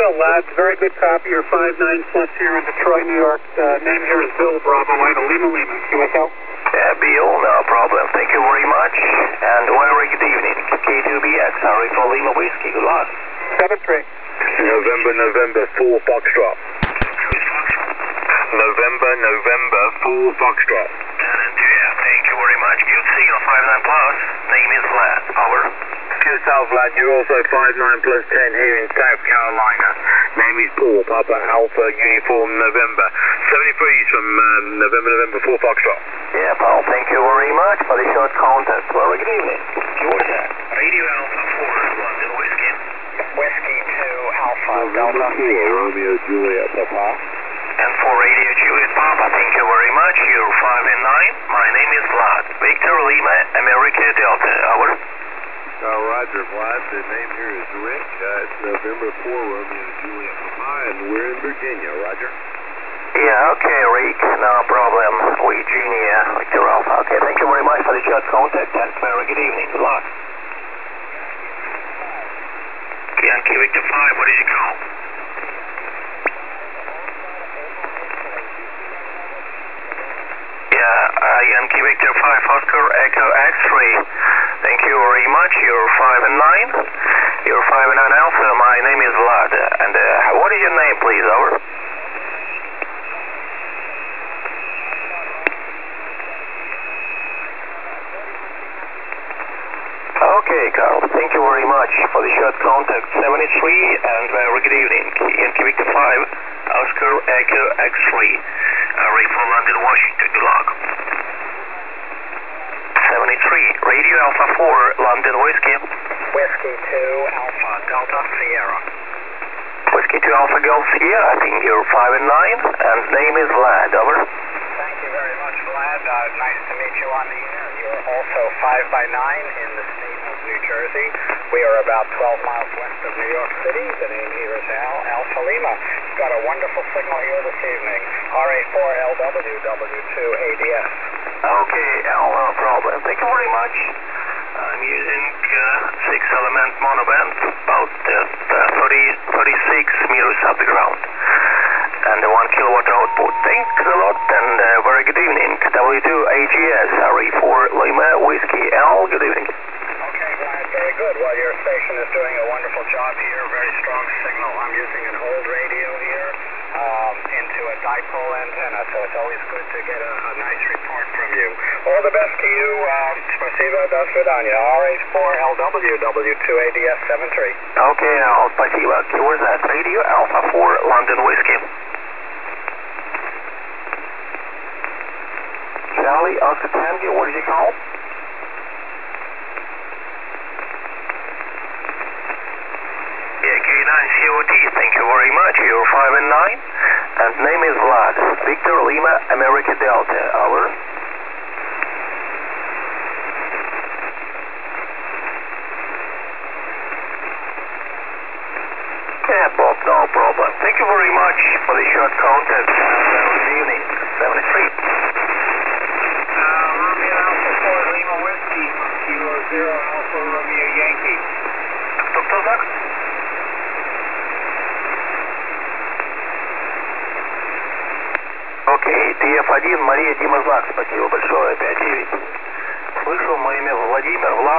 Lad. Very good copy. You're 5-9 plus here in Detroit, New York. Name here is Bill Bravo, Lima Lima. QSL? Yeah, Bill, no problem. Thank you very much. And very good evening. K2BX, sorry for Lima Whiskey. Good luck. 7-3. November 4 Foxtrot. November 4 Foxtrot. Yeah, thank you very much. Good signal, 5-9 plus. Name is Vlad. Over. QSL Vlad, you're also 5-9 plus 10 here in South Carolina. Name is Paul, Papa Alpha Uniform November. 73's from November 4 Foxtrot. Yeah, Paul, thank you very much for the short contact. Very good evening. Georgia. Radio Alpha 4, London Whiskey. Whiskey 2 Alpha Delta. Romeo Juliet Papa. And for Radio Juliet Papa, thank you very much. You're 5 and 9. My name is Vlad. Victor Lima, America Delta. Over. Roger, Vlad. The name here is Rick. It's November 4 Romeo Juliet Papa, and we're in Virginia. Roger. Yeah, okay, Rick. No problem. Virginia, Victor Alpha. Okay, thank you very much for the short contact, and very good evening. Good luck. Yankee Victor 5, what did you call? Yankee Victor 5, Oscar Echo X-ray. Thank you very much. You're 5 and 9. You're 5 and 9 Alpha. My name is Vlad. And what is your name, please? Over. Okay, Carl. Thank you very much for the short contact. 73 and very good evening. Yankee Victor 5, Oscar Echo X-ray. Ray for London, Washington. Good luck. 73, Radio Alpha 4, London Whiskey. Whiskey 2 Alpha Delta Sierra. Whiskey 2 Alpha Golf Sierra, I think you're 5 and 9, and name is Vlad. Over. Thank you very much, Vlad. Nice to meet you on the air. You're also 5 by 9 in the state of New Jersey. We are about 12 miles west of New York City. The name here is Alpha Lima. You've got a wonderful signal here this evening. RA4LW, W2ADS. Okay, Al, no problem. Thank you very much. I'm using 6-element monoband, about 36 meters up the ground, and 1 kilowatt output. Thanks a lot, and very good evening. W2AGS, RE4 Lima Whiskey. Al, good evening. Okay, Vlad, very good. Well, your station is doing a wonderful job here. Very strong signal. I'm using an old radio here into a dipole antenna, so it's always good to get a nice report from you. All the best to you. Spasiba, do svidaniya. RH4LW, W2ADS 73. Okay, Al, spasiba. Where's that? Radio Alpha 4, London Whiskey. Charlie, Oscar Tango, what did you call? Yeah, K9 COT, thank you very much. You're 5 and 9, and name is Vlad. Victor Lima, America Delta. Over. Yeah, Bob, no problem. Thank you very much for the short contact. Good evening. 73. Romeo Alpha 4 Lima Whiskey. Kilo 0 Alpha Romeo Yankee. Кто так? Окей, TF1, Мария, Дима Знак, спасибо большое, 5-9. Слышал, мое имя Владимир, Влад.